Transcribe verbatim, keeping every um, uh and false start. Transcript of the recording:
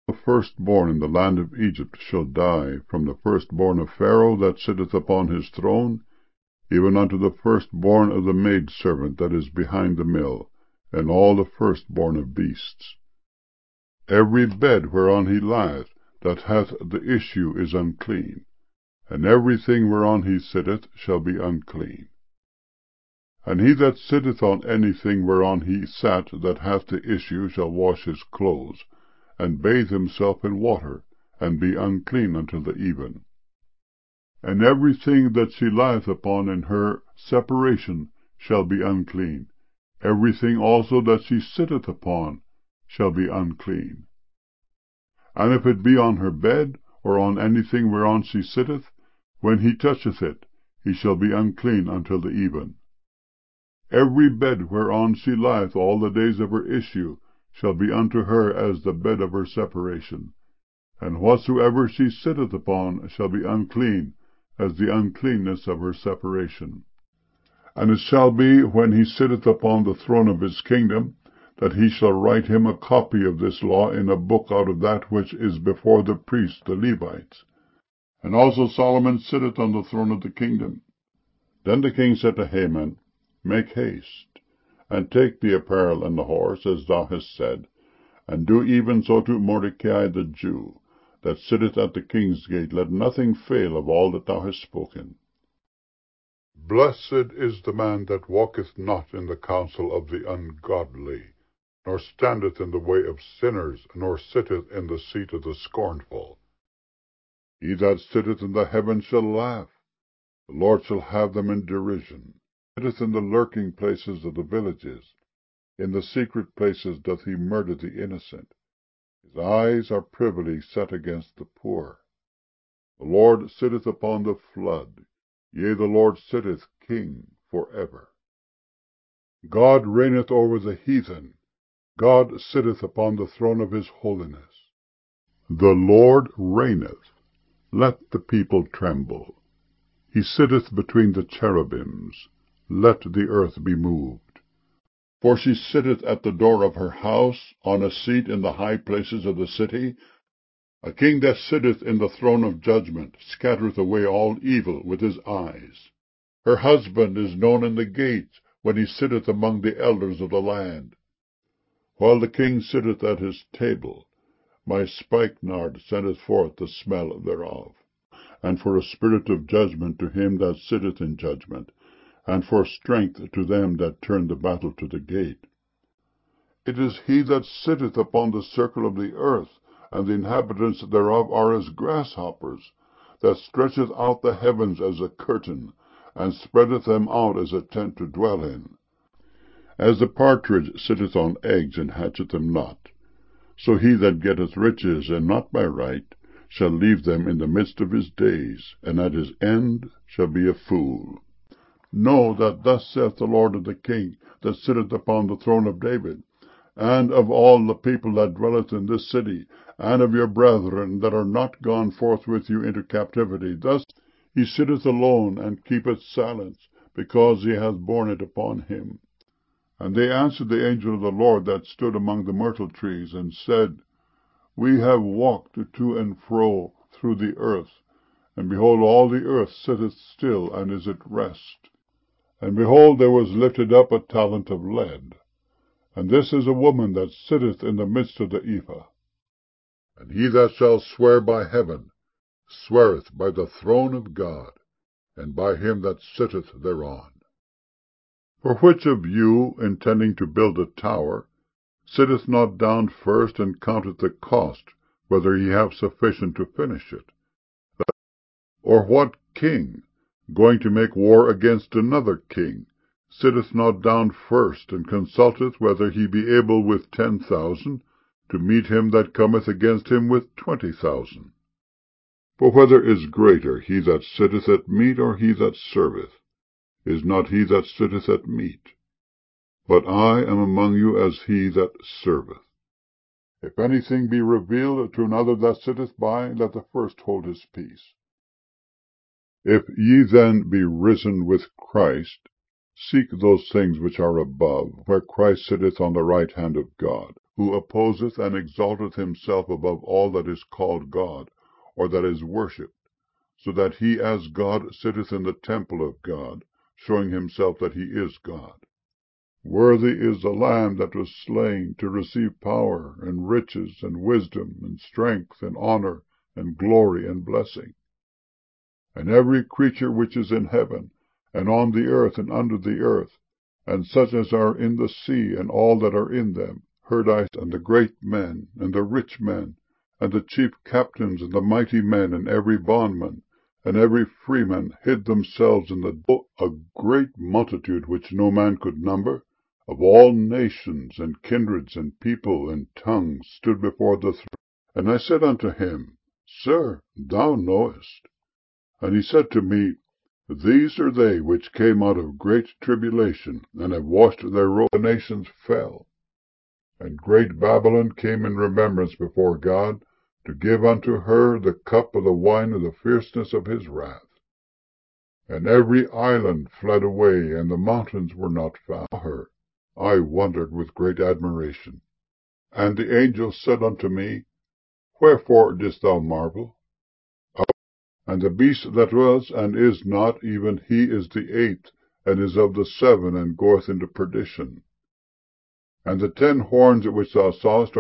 The firstborn in the land of Egypt shall die, from the firstborn of Pharaoh that sitteth upon his throne, even unto the firstborn of the maidservant that is behind the mill, and all the firstborn of beasts. Every bed whereon he lieth, that hath the issue, is unclean, and everything whereon he sitteth shall be unclean. And he that sitteth on anything whereon he sat that hath the issue shall wash his clothes, and bathe himself in water, and be unclean until the even. And everything that she lieth upon in her separation shall be unclean. Everything also that she sitteth upon shall be unclean. And if it be on her bed, or on anything whereon she sitteth, when he toucheth it, he shall be unclean until the even. Every bed whereon she lieth all the days of her issue shall be unto her as the bed of her separation. And whatsoever she sitteth upon shall be unclean, as the uncleanness of her separation. And it shall be, when he sitteth upon the throne of his kingdom, that he shall write him a copy of this law in a book out of that which is before the priests the Levites. And also Solomon sitteth on the throne of the kingdom. Then the king said to Haman, Make haste, and take the apparel and the horse, as thou hast said, and do even so to Mordecai the Jew, that sitteth at the king's gate. Let nothing fail of all that thou hast spoken. Blessed is the man that walketh not in the counsel of the ungodly, nor standeth in the way of sinners, nor sitteth in the seat of the scornful. He that sitteth in the heavens shall laugh, the Lord shall have them in derision. Sitteth in the lurking places of the villages, in the secret places doth he murder the innocent. His eyes are privily set against the poor. The Lord sitteth upon the flood, yea, the Lord sitteth king for ever. God reigneth over the heathen, God sitteth upon the throne of his holiness. The Lord reigneth, let the people tremble. He sitteth between the cherubims, let the earth be moved. For she sitteth at the door of her house, on a seat in the high places of the city. A king that sitteth in the throne of judgment scattereth away all evil with his eyes. Her husband is known in the gates, when he sitteth among the elders of the land. While the king sitteth at his table, my spikenard sendeth forth the smell thereof. And for a spirit of judgment to him that sitteth in judgment, and for strength to them that turn the battle to the gate. It is he that sitteth upon the circle of the earth, and the inhabitants thereof are as grasshoppers, that stretcheth out the heavens as a curtain, and spreadeth them out as a tent to dwell in. As the partridge sitteth on eggs, and hatcheth them not, so he that getteth riches, and not by right, shall leave them in the midst of his days, and at his end shall be a fool. Know that thus saith the Lord of the King, that sitteth upon the throne of David, and of all the people that dwelleth in this city, and of your brethren that are not gone forth with you into captivity. Thus he sitteth alone, and keepeth silence, because he hath borne it upon him. And they answered the angel of the Lord that stood among the myrtle trees, and said, We have walked to and fro through the earth, and behold, all the earth sitteth still, and is at rest. And behold, there was lifted up a talent of lead, and this is a woman that sitteth in the midst of the ephah. And he that shall swear by heaven sweareth by the throne of God, and by him that sitteth thereon. For which of you, intending to build a tower, sitteth not down first, and counteth the cost, whether he have sufficient to finish it? Or what king, going to make war against another king, sitteth not down first, and consulteth whether he be able with ten thousand to meet him that cometh against him with twenty thousand? For whether is greater, he that sitteth at meat, or he that serveth? Is not he that sitteth at meat? But I am among you as he that serveth. If anything be revealed to another that sitteth by, let the first hold his peace. If ye then be risen with Christ, seek those things which are above, where Christ sitteth on the right hand of God. who opposeth and exalteth himself above all that is called God, or that is worshipped, so that he as God sitteth in the temple of God, showing himself that he is God. Worthy is the Lamb that was slain to receive power, and riches, and wisdom, and strength, and honor, and glory, and blessing. And every creature which is in heaven, and on the earth, and under the earth, and such as are in the sea, and all that are in them, heard I, and the great men, and the rich men, and the chief captains, and the mighty men, and every bondman, and every freeman hid themselves in the a great multitude which no man could number, of all nations, and kindreds, and people, and tongues, stood before the throne. And I said unto him, Sir, thou knowest. And he said to me, These are they which came out of great tribulation, and have washed their robes. The nations fell. And great Babylon came in remembrance before God, to give unto her the cup of the wine of the fierceness of his wrath. And every island fled away, and the mountains were not found. Her I wondered with great admiration. And the angel said unto me, Wherefore didst thou marvel? And the beast that was and is not, even he is the eighth, and is of the seven, and goeth into perdition. And the ten horns which thou sawest